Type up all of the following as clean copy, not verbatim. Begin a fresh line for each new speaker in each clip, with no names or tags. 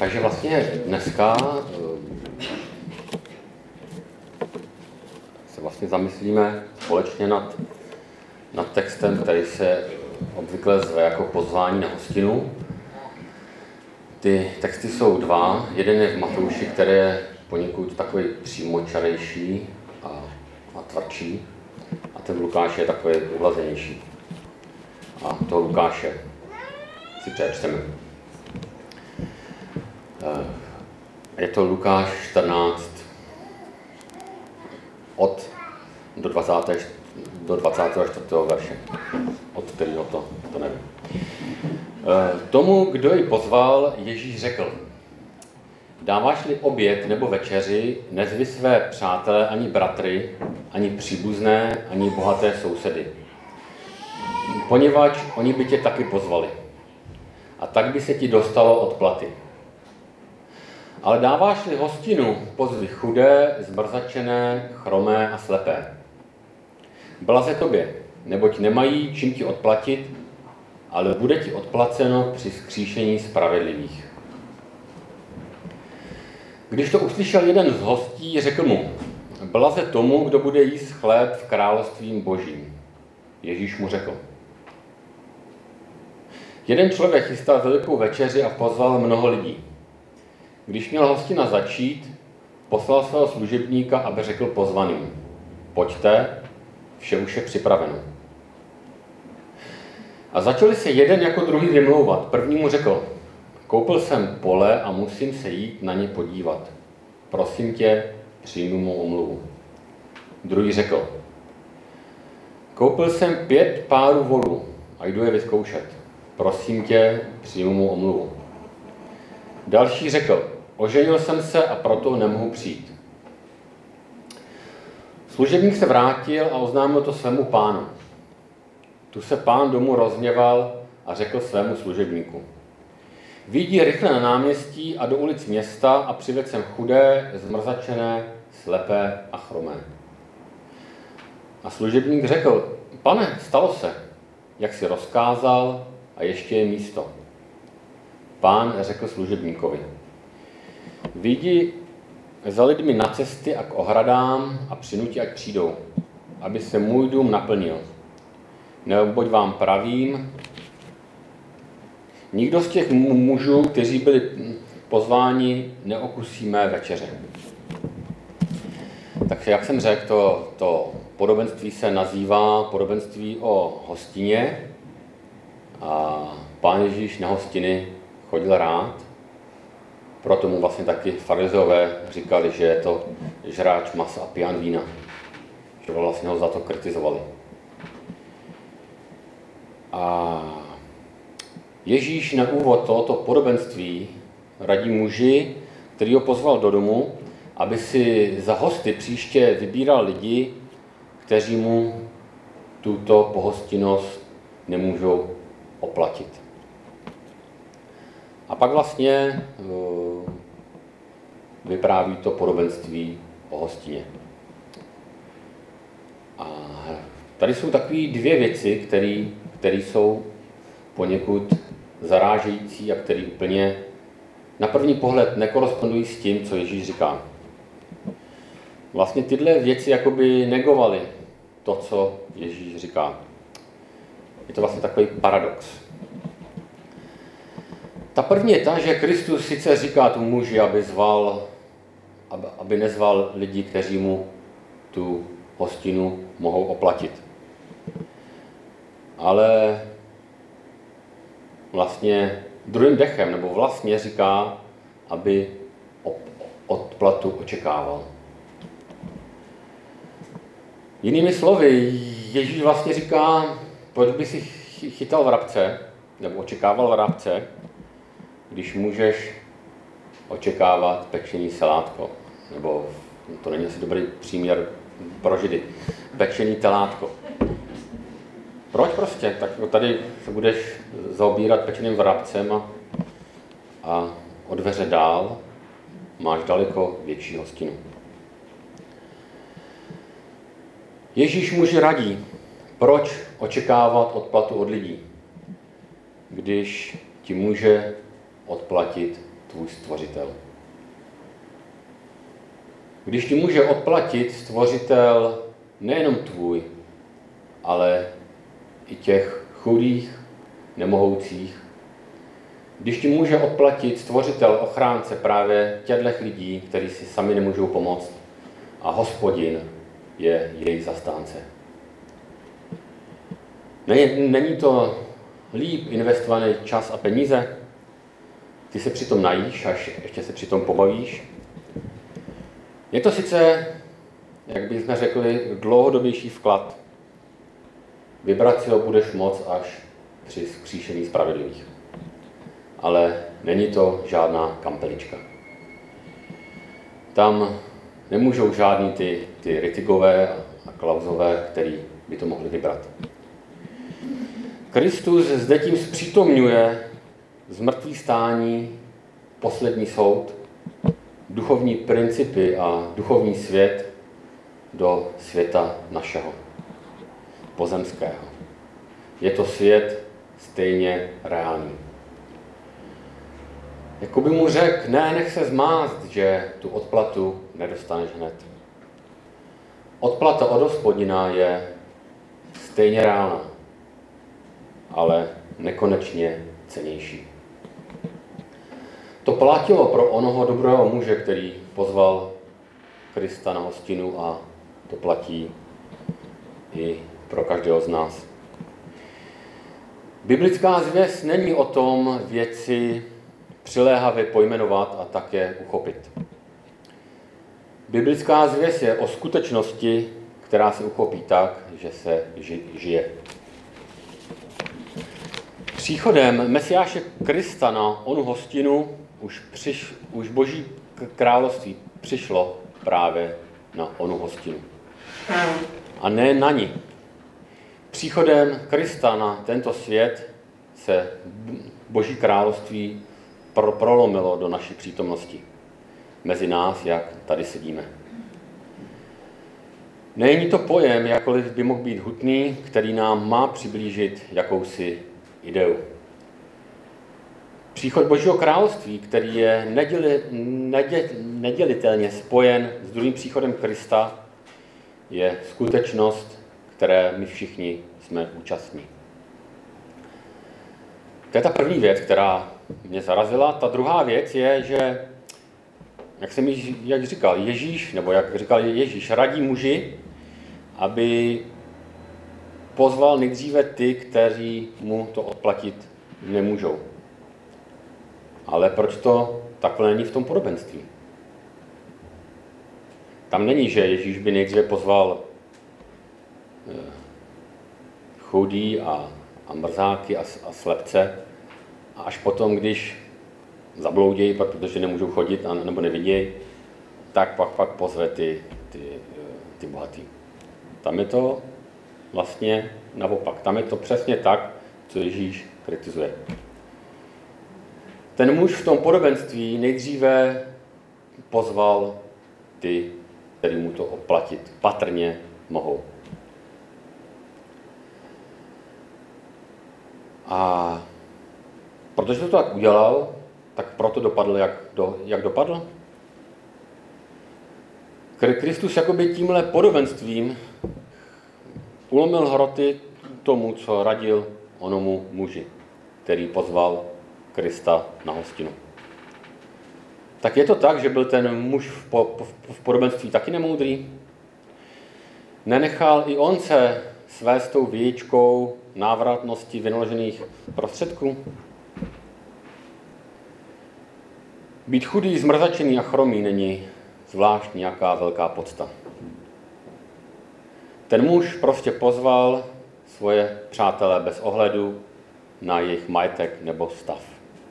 Takže vlastně dneska se vlastně zamyslíme společně nad textem, který se obvykle zve jako pozvání na hostinu. Ty texty jsou dva. Jeden je v Matouši, který je poněkud takový přímočarejší a tvrdší. A ten v Lukáši je takový uhlazenější. A toho Lukáše si přečteme. Je to Lukáš 14 do 24. verše. Od kterého to nevím. Tomu, kdo ji pozval, Ježíš řekl: dáváš-li oběd nebo večeři, nezvi své přátele ani bratry, ani příbuzné, ani bohaté sousedy. Poněvadž oni by tě taky pozvali. A tak by se ti dostalo odplaty. Ale dáváš-li hostinu, pozvi chudé, zmrzačené, chromé a slepé. Blaze tobě, neboť nemají čím ti odplatit, ale bude ti odplaceno při vzkříšení spravedlivých. Když to uslyšel jeden z hostí, řekl mu: blaze tomu, kdo bude jíst chléb v království božím. Ježíš mu řekl: jeden člověk chystal velikou večeři a pozval mnoho lidí. Když měl hostina začít, poslal svého služebníka, aby řekl pozvaným: pojďte, vše už je připraveno. A začali se jeden jako druhý vymlouvat. První mu řekl: koupil jsem pole a musím se jít na ně podívat. Prosím tě, přijmu mu omluvu. Druhý řekl: koupil jsem 5 párů volů a jdu je vyzkoušet. Prosím tě, přijmu mu omluvu. Další řekl: oženil jsem se a proto nemohu přijít. Služebník se vrátil a oznámil to svému pánu. Tu se pán domu rozhněval a řekl svému služebníku: vyjdi rychle na náměstí a do ulic města a přiveď sem chudé, zmrzačené, slepé a chromé. A služebník řekl: pane, stalo se, jak si rozkázal, a ještě je místo. Pán řekl služebníkovi: vyjdi za lidmi na cesty a k ohradám a přinuti, ať přijdou, aby se můj dům naplnil. Neboť vám pravím, nikdo z těch mužů, kteří byli pozváni, neokusí mé večeře. Takže jak jsem řekl, to podobenství se nazývá podobenství o hostině. A pán Ježíš na hostiny chodil rád. Proto mu vlastně taky farizeové říkali, že je to žráč masa a pijan vína. Že vlastně ho za to kritizovali. A Ježíš na úvod tohoto podobenství radí muži, který ho pozval do domu, aby si za hosty příště vybíral lidi, kteří mu tuto pohostinnost nemůžou oplatit. A pak vlastně vypráví to podobenství o hostině. A tady jsou takové 2 věci, které jsou poněkud zarážející a které úplně na první pohled nekorespondují s tím, co Ježíš říká. Vlastně tyhle věci jakoby negovaly to, co Ježíš říká. Je to vlastně takový paradox. Ta první je ta, že Kristus sice říká tomu muži, aby nezval lidi, kteří mu tu hostinu mohou oplatit. Ale vlastně druhým dechem, nebo vlastně říká, aby odplatu očekával. Jinými slovy, Ježíš vlastně říká: proč by si chytal vrabce, nebo očekával vrabce, když můžeš očekávat pečený salátko. Nebo to není asi dobrý příměr pro Židy. Pečený telátko. Proč prostě? Tak tady se budeš zaobírat pečeným vrabcem a od dveře dál máš daleko větší hostinu. Ježíš muži radí, proč očekávat odplatu od lidí, když ti může odplatit tvůj stvořitel. Když ti může odplatit stvořitel nejenom tvůj, ale i těch chudých, nemohoucích, když ti může odplatit stvořitel, ochránce právě těchto lidí, kteří si sami nemůžou pomoct, a Hospodin je jejich zastánce. Není to líp investovaný čas a peníze? Ty se přitom najíš a ještě se přitom pobavíš? Je to sice, jak bychom řekli, dlouhodobější vklad. Vybrat si ho budeš moc až při vzkříšení spravedlivých. Ale není to žádná kampelička. Tam nemůžou žádný ty Rittigové a Klausové, který by to mohli vybrat. Kristus zde tím zpřítomňuje zmrtvý stání, poslední soud, duchovní principy a duchovní svět do světa našeho, pozemského. Je to svět stejně reálný. Jakoby mu řekl, nech se zmást, že tu odplatu nedostaneš hned. Odplata od Hospodina je stejně reálná, ale nekonečně cennější. To platilo pro onoho dobrého muže, který pozval Krista na hostinu, a to platí i pro každého z nás. Biblická zvěst není o tom věci přiléhavě pojmenovat a také uchopit. Biblická zvěst je o skutečnosti, která se uchopí tak, že se žije. Příchodem Mesiáše Krista na onu hostinu už Boží království přišlo právě na onu hostinu. A ne na ní. Příchodem Krista na tento svět se Boží království prolomilo do naší přítomnosti. Mezi nás, jak tady sedíme. Není to pojem, jakkoliv by mohl být hutný, který nám má přiblížit jakousi ideu. Příchod Božího království, který je nedělitelně spojen s druhým příchodem Krista, je skutečnost, které my všichni jsme účastní. To je ta první věc, která mě zarazila. Ta druhá věc je, že, jak říkal Ježíš, radí muži, aby pozval nejdříve ty, kteří mu to odplatit nemůžou. Ale proč to takhle není v tom podobenství? Tam není, že Ježíš by nejdříve pozval chudý a mrzáky a slepce, a až potom, když zabloudějí, protože nemůžou chodit nebo nevidějí, tak pak pozve ty bohatý. Tam je to vlastně naopak. Tam je to přesně tak, co Ježíš kritizuje. Ten muž v tom podobenství nejdříve pozval ty, který mu to odplatit patrně mohou. A protože to tak udělal, tak proto dopadl, jak dopadl. Kristus jakoby tímhle podobenstvím ulomil hroty tomu, co radil onomu muži, který pozval Krista na hostinu. Tak je to tak, že byl ten muž v podobenství taky nemoudrý? Nenechal i on se svést tou vějičkou návratnosti vynaložených prostředků? Být chudý, zmrzačený a chromý není zvlášť nějaká velká podsta. Ten muž prostě pozval svoje přátele bez ohledu na jejich majetek nebo stav.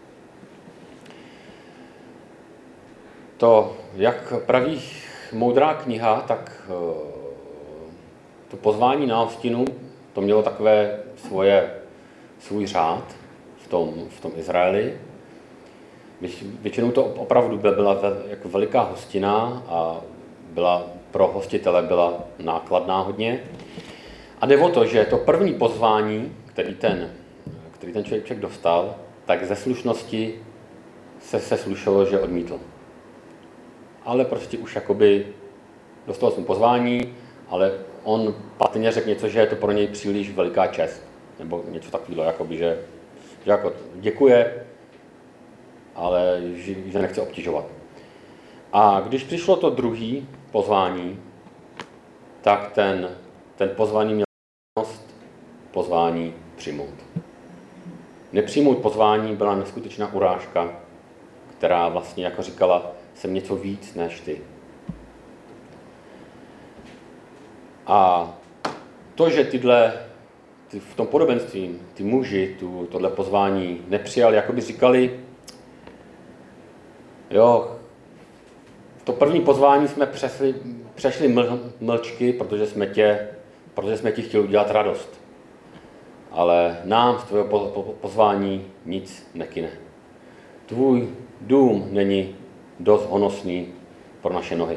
To, jak praví moudrá kniha, tak to pozvání na hostinu, to mělo takové svůj řád v tom Izraeli. Většinou to opravdu byla jako veliká hostina a pro hostitele byla nákladná hodně. A jde o to, že to první pozvání, který ten člověk dostal, tak ze slušnosti se slušelo, že odmítl. Ale prostě už jakoby dostal jsem pozvání, ale on patrně řekl něco, že je to pro něj příliš veliká čest. Nebo něco takového, jakoby, že jako děkuje, ale že nechce obtěžovat. A když přišlo to druhé pozvání, tak ten pozvaný měl možnost pozvání přijmout. Nepřijmout pozvání byla neskutečná urážka, která vlastně jako říkala, jsem něco víc než ty. A to, že v tom podobenství ty muži tohle pozvání nepřijali, jako by říkali, jo, to první pozvání jsme přešli mlčky, protože jsme ti chtěli udělat radost. Ale nám z tvého pozvání nic nekyne. Tvůj dům není dost honosný pro naše nohy.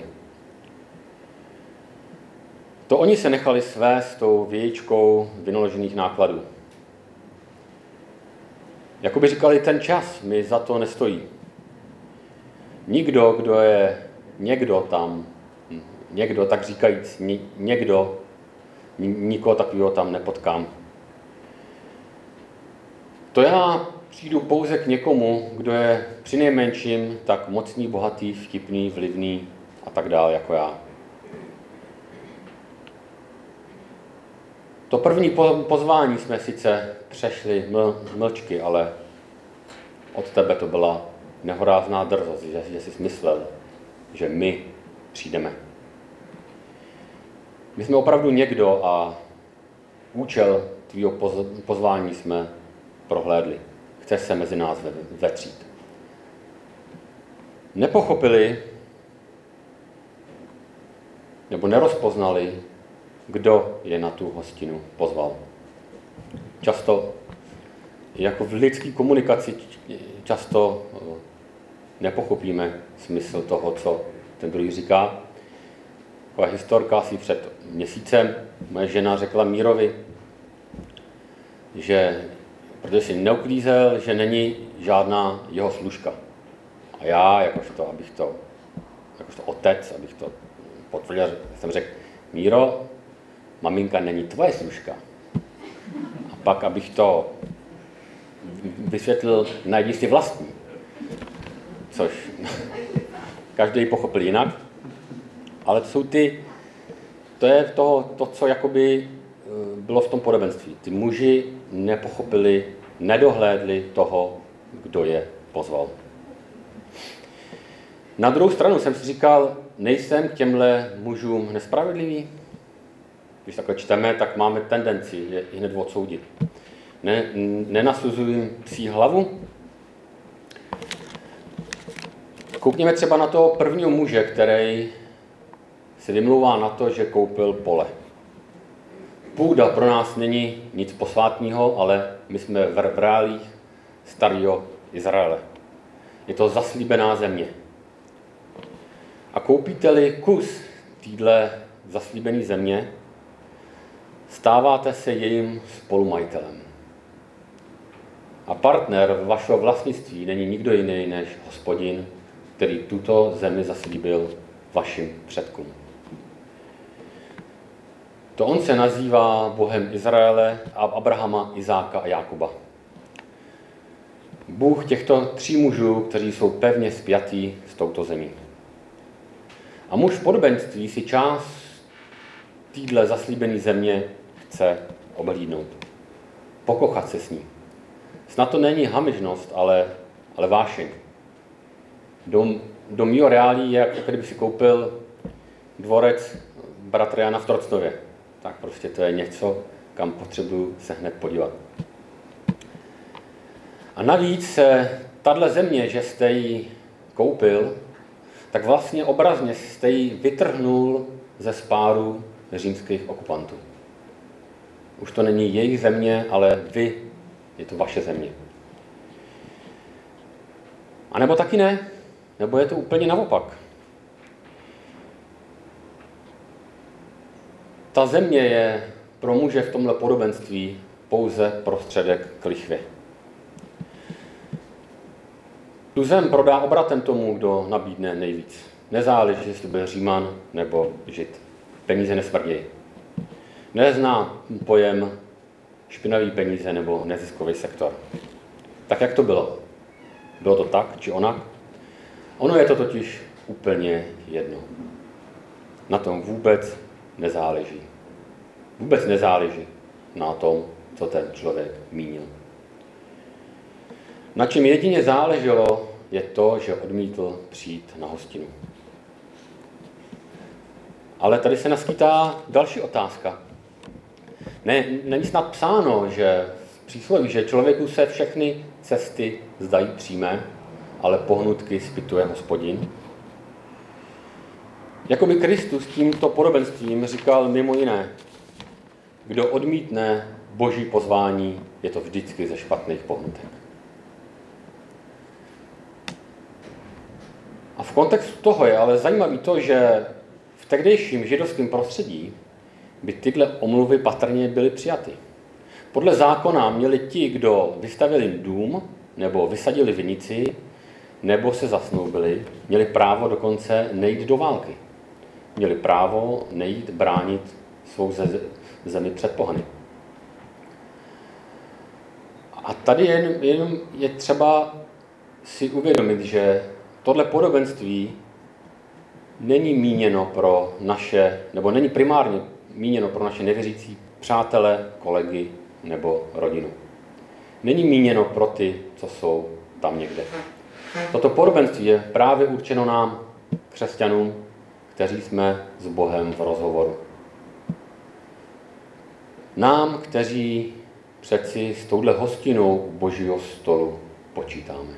To oni se nechali svést tou vějičkou vynaložených nákladů. Jakoby říkali, ten čas mi za to nestojí. Nikdo, kdo je někdo tak říkajíc, nikoho takového tam nepotkám. To já přijdu pouze k někomu, kdo je přinejmenším tak mocný, bohatý, vtipný, vlivný a tak dále jako já. To první pozvání jsme sice přešli mlčky, ale od tebe to byla nehorázná drzost, že jsi myslel, že my přijdeme. My jsme opravdu někdo a účel tvýho pozvání jsme prohlédli. Chceš se mezi nás vetřít. Nepochopili nebo nerozpoznali, kdo je na tu hostinu pozval. Často, jako v lidské komunikaci, často nepochopíme smysl toho, co ten druhý říká. Taková historka asi před měsícem moje žena řekla Mírovi, že protože si neuklízel, že není žádná jeho služka. A já, jakožto otec, abych to potvrdil, jsem řekl, Míro, maminka není tvoje služka. A pak, abych to vysvětlil, najdi si vlastní. Což každý pochopil jinak. Ale to je to, co jakoby bylo v tom podobenství. Ty muži nepochopili, nedohlédli toho, kdo je pozval. Na druhou stranu jsem si říkal, nejsem k těmhle mužům nespravedlivý. Když takhle čteme, tak máme tendenci je hned odsoudit. Nenasuzuji psí hlavu. Koukněme třeba na toho prvního muže, který se vymlouvá na to, že koupil pole. Půda pro nás není nic posvátného, ale my jsme v reálích starého Izraele. Je to zaslíbená země. A koupíte-li kus téhle zaslíbené země, stáváte se jejím spolumajitelem. A partner vašeho vlastnictví není nikdo jiný než Hospodin, který tuto zemi zaslíbil vašim předkům. To on se nazývá Bohem Izraele, Abrahama, Izáka a Jákoba. Bůh těchto 3 mužů, kteří jsou pevně spjatí s touto zemí. A muž v podobenství si část téhle zaslíbené země chce oblídnout. Pokochat se s ní. Snad to není hamižnost, ale vášeň. Do mýho reálí je, jako kdyby si koupil dvorec bratra Jana v Trocnově. Tak prostě to je něco, kam potřebuju se hned podívat. A navíc se tahle země, že jste ji koupil, tak vlastně obrazně jste ji vytrhnul ze spáru římských okupantů. Už to není jejich země, ale vy, je to vaše země. A nebo taky ne, nebo je to úplně naopak. Ta země je pro muže v tomhle podobenství pouze prostředek k lichvě. Tu zem prodá obratem tomu, kdo nabídne nejvíc. Nezáleží, jestli byl Říman nebo Žid. Peníze nesmrdějí. Nezná pojem špinavý peníze nebo neziskový sektor. Tak, jak to bylo? Bylo to tak, či onak? Ono je to totiž úplně jedno. Na tom vůbec nezáleží. Vůbec nezáleží na tom, co ten člověk mínil. Na čem jedině záleželo, je to, že odmítl přijít na hostinu. Ale tady se naskýtá další otázka. Není snad psáno, že v přísloví, že člověku se všechny cesty zdají přímé, ale pohnutky zpytuje Hospodin. Jakoby Kristus tímto podobenstvím říkal mimo jiné, kdo odmítne Boží pozvání, je to vždycky ze špatných pohnutek. A v kontextu toho je ale zajímavé to, že v tehdejším židovském prostředí by tyhle omluvy patrně byly přijaty. Podle zákona měli ti, kdo vystavili dům, nebo vysadili vinici, nebo se zasnoubili, měli právo dokonce nejít do války. Měli právo nejít bránit svou zemi před pohany. A tady jenom je třeba si uvědomit, že tohle podobenství není míněno pro naše, nebo není primárně míněno pro naše nevěřící přátele, kolegy nebo rodinu. Není míněno pro ty, co jsou tam někde. Toto podobenství je právě určeno nám, křesťanům, kteří jsme s Bohem v rozhovoru. Nám, kteří přeci s touhle hostinou Božího stolu počítáme.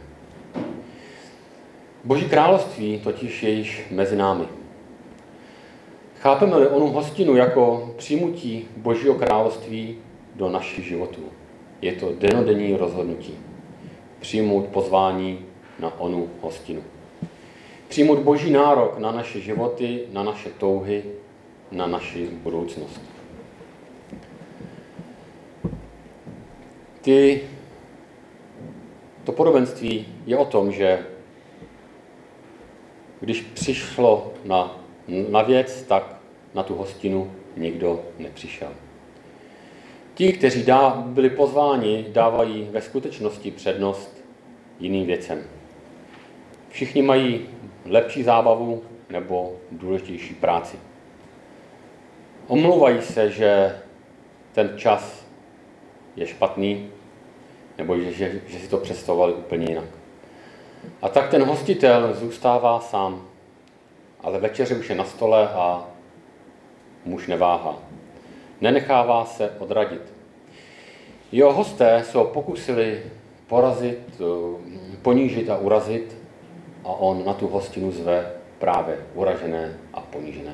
Boží království totiž je již mezi námi. Chápeme-li onu hostinu jako přijmutí Božího království do našich životů. Je to dennodenní rozhodnutí. Přijmout pozvání na onu hostinu. Přijmout Boží nárok na naše životy, na naše touhy, na naši budoucnost. To podobenství je o tom, že když přišlo na věc, tak na tu hostinu nikdo nepřišel. Ti, kteří byli pozváni, dávají ve skutečnosti přednost jiným věcem. Všichni mají lepší zábavu nebo důležitější práci. Omlouvají se, že ten čas je špatný, nebo že si to představovali úplně jinak. A tak ten hostitel zůstává sám, ale večeře už je na stole a muž neváhá. Nenechává se odradit. Jeho hosté se ho pokusili porazit, ponížit a urazit a on na tu hostinu zve právě uražené a ponížené.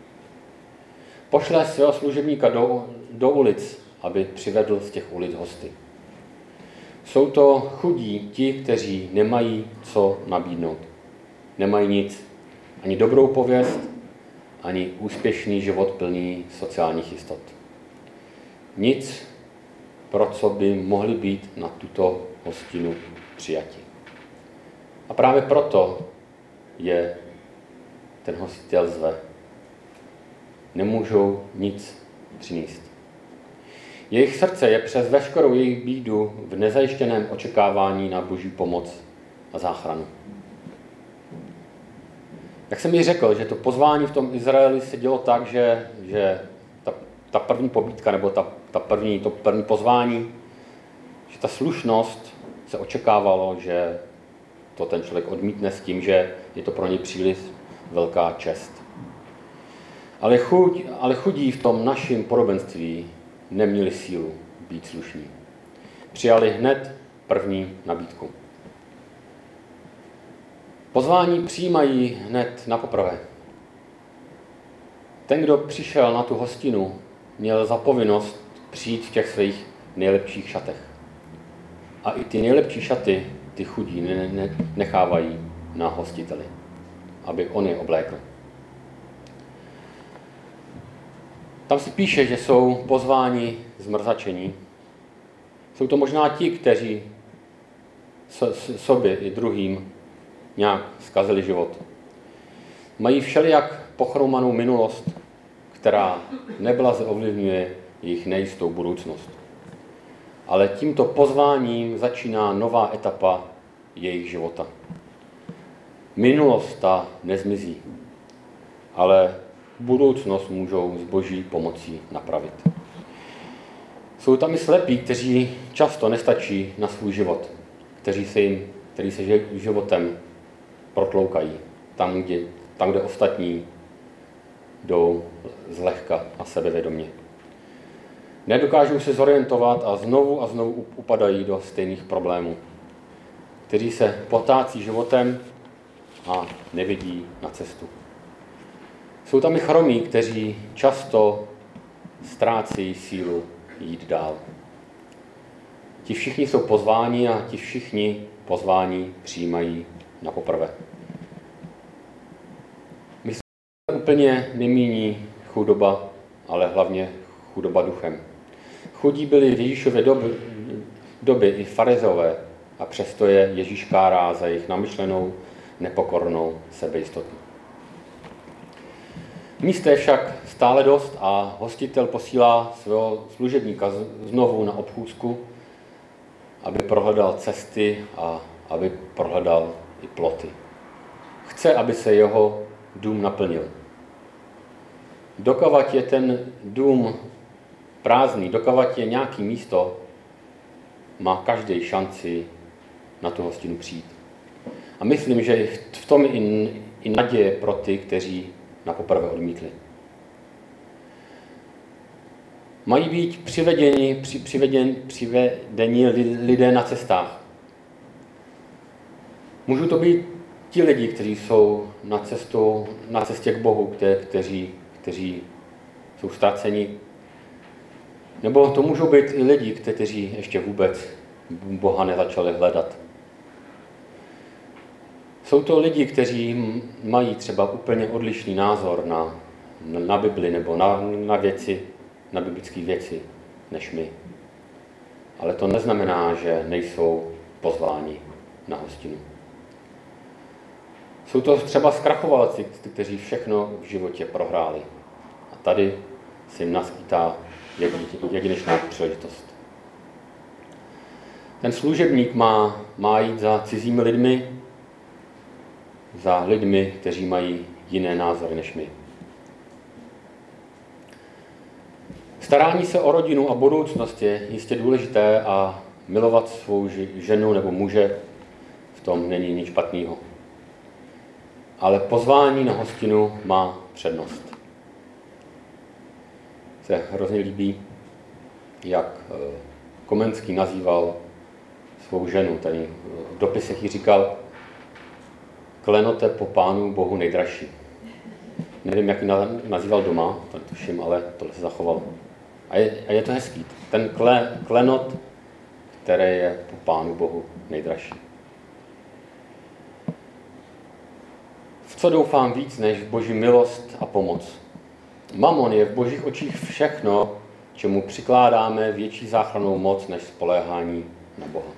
Pošle svého služebníka do ulic, aby přivedl z těch ulic hosty. Jsou to chudí ti, kteří nemají co nabídnout. Nemají nic. Ani dobrou pověst, ani úspěšný život plný sociálních jistot. Nic, pro co by mohli být na tuto hostinu přijati. A právě proto je ten hostitel zve. Nemůžou nic přinést. Jejich srdce je přes veškerou jejich bídu v nezajištěném očekávání na Boží pomoc a záchranu. Jak jsem ji řekl, že to pozvání v tom Izraeli se dělo tak, že ta první pobídka nebo to první pozvání, že ta slušnost se očekávalo, že to ten člověk odmítne s tím, že je to pro něj příliš velká čest. Ale chudí v tom našem podobenství neměli sílu být slušní. Přijali hned první nabídku. Pozvání přijímají hned na poprvé. Ten, kdo přišel na tu hostinu, měl za povinnost přijít v těch svých nejlepších šatech. A i ty nejlepší šaty ty chudí nechávají na hostiteli, aby on je oblékl. Tam se píše, že jsou pozváni zmrzačení. Jsou to možná ti, kteří sobě i druhým nějak zkazili život. Mají všelijak pochromanou minulost, která neblaze ovlivňuje jejich nejistou budoucnost. Ale tímto pozváním začíná nová etapa jejich života. Minulost ta nezmizí, ale budoucnost můžou s Boží pomocí napravit. Jsou tam i slepí, kteří často nestačí na svůj život, kteří se životem protloukají tam, kde ostatní jdou zlehka a sebevědomě. Nedokážou se zorientovat a znovu upadají do stejných problémů, kteří se potácí životem a nevidí na cestu. Jsou tam i chromí, kteří často ztrácejí sílu jít dál. Ti všichni jsou pozváni a ti všichni pozvání přijímají na poprvé. Myslím, že úplně nemíní chudoba, ale hlavně chudoba duchem. Chudí byli v Ježíšově době i farizeové a přesto je Ježíš kárá za jejich namyšlenou, nepokornou sebejistotu. Míst je však stále dost a hostitel posílá svého služebníka znovu na obchůzku, aby prohledal cesty a aby prohledal i ploty. Chce, aby se jeho dům naplnil. Dokud je ten dům prázdný, dokud je nějaké místo, má každý šanci na tu hostinu přijít. A myslím, že v tom i naděje pro ty, kteří na poprvé odmítli. Mají být přivedeni lidé na cestách. Můžou to být ti lidi, kteří jsou na cestě k Bohu, kteří jsou ztraceni. Nebo to můžou být i lidi, kteří ještě vůbec Boha nezačali hledat. Jsou to lidi, kteří mají třeba úplně odlišný názor na Bibli nebo na věci, na biblické věci, než my. Ale to neznamená, že nejsou pozváni na hostinu. Jsou to třeba zkrachovalci, kteří všechno v životě prohráli. A tady se jim naskýtá jedinečná příležitost. Ten služebník má jít za cizími lidmi, za lidmi, kteří mají jiné názory než my. Starání se o rodinu a budoucnost je jistě důležité a milovat svou ženu nebo muže, v tom není nic špatného. Ale pozvání na hostinu má přednost. Se hrozně líbí, jak Komenský nazýval svou ženu. Tady v dopisech jí říkal: klenote po Pánu Bohu nejdražší. Nevím, jak ji nazýval doma, to netuším, ale tohle se zachovalo. A je to hezký. Ten klenot, který je po Pánu Bohu nejdražší. V co doufám víc než v Boží milost a pomoc? Mamon je v Božích očích všechno, čemu přikládáme větší záchrannou moc než spoléhání na Boha.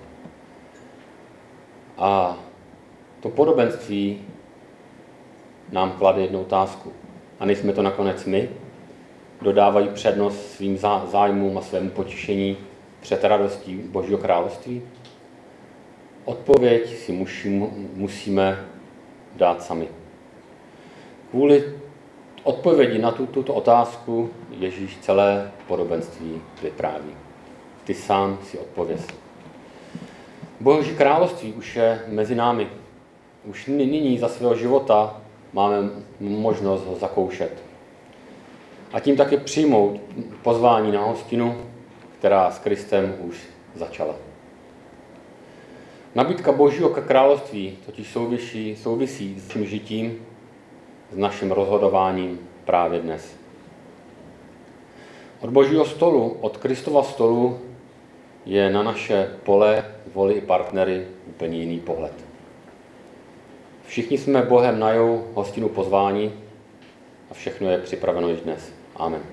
A to podobenství nám klade jednu otázku. A nejsme to nakonec my? Dodávají přednost svým zájmům a svému potěšení před radostí Božího království? Odpověď si musíme dát sami. Kvůli odpovědi na tuto otázku Ježíš celé podobenství vypráví. Ty sám si odpověz. Boží království už je mezi námi. Už nyní za svého života máme možnost ho zakoušet. A tím taky přijmout pozvání na hostinu, která s Kristem už začala. Nabídka Božího království totiž souvisí s naším žitím, s naším rozhodováním právě dnes. Od Božího stolu, od Kristova stolu je na naše pole, voli i partnery úplně jiný pohled. Všichni jsme Bohem na hostinu pozváni a všechno je připraveno již dnes. Amen.